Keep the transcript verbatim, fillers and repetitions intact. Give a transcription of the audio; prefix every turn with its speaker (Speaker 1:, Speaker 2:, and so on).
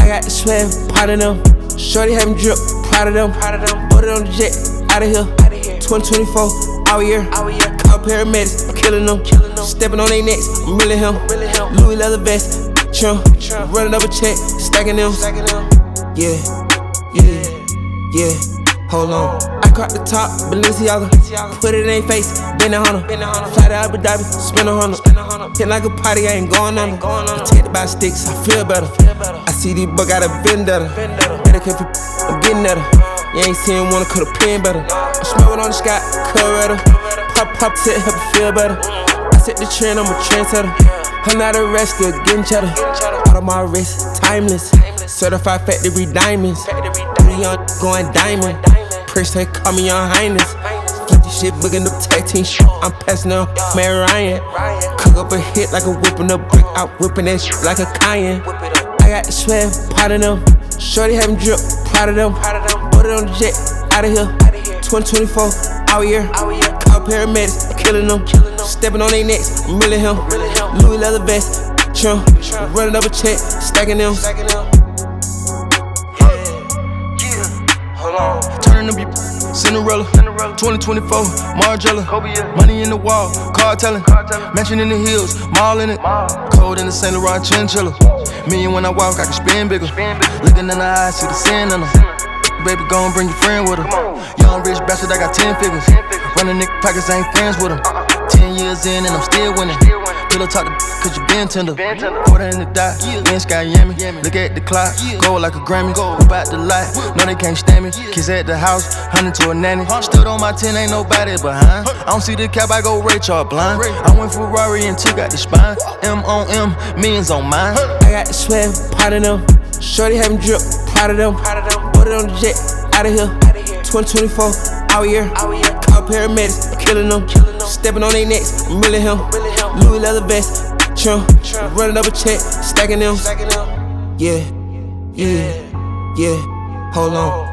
Speaker 1: got the swag, part of them. Shorty having drip, proud of them. Put it on the jet, out of here. twenty twenty-four, out here. Call paramedics, I'm killing them. Stepping on their necks, I'm really him. Louis leather vest, chum. Running up a check, stacking them. Yeah, yeah, yeah. Hold on. I caught the top, Balenciaga. Put it in their face, bend it on them. Fly to Abu Dhabi, spin a hundred. Hit like a party, I ain't going on them. Protected by sticks, I feel better. I see these bugs got a vendetta. Better keep it, I'm getting at her. You ain't seen one, could have pin better. I'm smoking on the sky, Coretta. Pop, pop, set, help it feel better. I set the trend, I'm a trendsetter. I'm not arrested, getting cheddar. Out of my wrist, timeless. Certified factory diamonds. Three young going diamond. Prince, they call me your highness. Flip this shit, booking up tag team shit. I'm passing up, man Ryan. Cook up a hit like a whipping up brick. Out whipping that shit like a Cayenne. I got the swag, part of them. Shorty having drip, proud of them. Put it on the jet, out of here. twenty twenty-four, out here. Call paramedics, I'm killing them. Stepping on their necks, I'm really him. Louis leather vest, chum. Running up a check, stacking them.
Speaker 2: Turning up your Cinderella, twenty twenty-four, Margiela. Money in the wall, car telling. Mansion in the hills, mall in it. Cold in the Saint Laurent chinchilla. Me and when I walk, I can spin bigger. Looking in the eyes, see the sin in them. Baby, gon' bring your friend with her. Young rich bastard, I got ten figures. Running nigga pockets, I ain't friends with them. Ten years in and I'm still winning. Pillow talk to cause you been tender. Put her in the dot, in Sky Yammy. Look at the clock, go like a Grammy. Whip out the light, no they can't stand me. Kids at the house, hunting to a nanny. Stood on my ten, ain't nobody behind. I don't see the cap, I go Ray Charles blind. I went Ferrari and took out the spine. M on M, millions on mine.
Speaker 1: I got the swag, part of them. Shorty having drip, proud of them. Put it on the jet, out of here. twenty twenty-four, out here. Call paramedics, I'm killing them. Stepping on their necks, I'm really him. Louis leather vest, chum. Running up a check, stacking them. Yeah, yeah, yeah. Hold on.